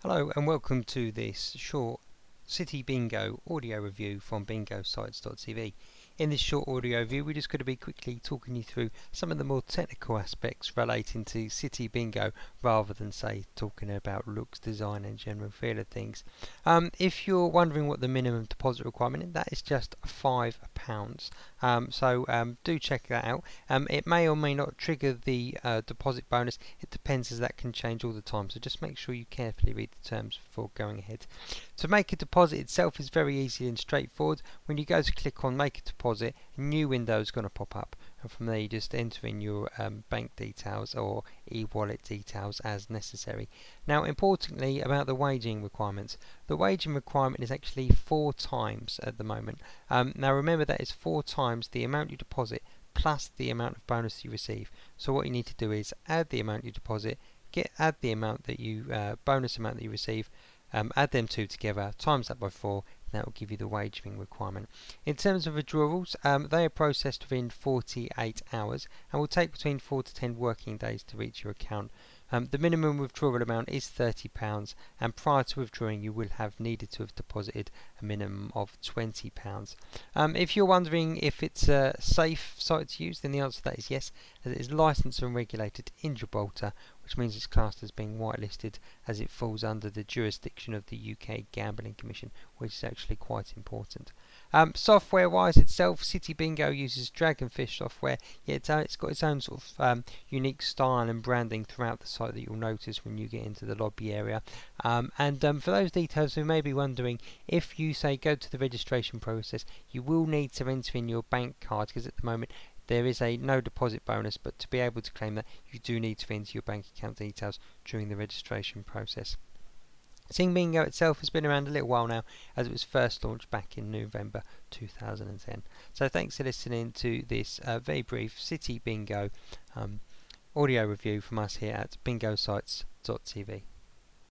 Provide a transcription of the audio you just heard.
Hello and welcome to this short City Bingo audio review from bingosites.tv. In this short audio review, we're just going to be quickly talking you through some of the more technical aspects relating to City Bingo rather than, say, talking about looks, design and general feel of things. If you're wondering what the minimum deposit requirement is, that is just £5. So do check that out. It may or may not trigger the deposit bonus. It depends, as that can change all the time. So just make sure you carefully read the terms before going ahead. To make a deposit itself is very easy and straightforward. When you go to click on make a deposit, a new window is going to pop up, and from there you just enter in your bank details or e-wallet details as necessary. Now, importantly about the wagering requirements, the wagering requirement is actually 4 times at the moment. Now remember, that is 4 times the amount you deposit plus the amount of bonus you receive. So what you need to do is add the amount you deposit, add the amount that you bonus amount that you receive, add them two together, times that by 4, and that will give you the wagering requirement. In terms of withdrawals, they are processed within 48 hours and will take between 4 to 10 working days to reach your account. The minimum withdrawal amount is £30, and prior to withdrawing you will have needed to have deposited a minimum of £20. If you're wondering if it's a safe site to use, then the answer to that is yes, as it is licensed and regulated in Gibraltar, which means it's classed as being whitelisted, as it falls under the jurisdiction of the UK Gambling Commission, which is actually quite important. Software wise itself, City Bingo uses Dragonfish software, yet it's got its own sort of unique style and branding throughout the site that you'll notice when you get into the lobby area. For those details who may be wondering, if you say go to the registration process, you will need to enter in your bank card, because at the moment there is a no deposit bonus, but to be able to claim that, you do need to enter your bank account details during the registration process. City Bingo itself has been around a little while now, as it was first launched back in November 2010. So thanks for listening to this very brief City Bingo audio review from us here at bingosites.tv.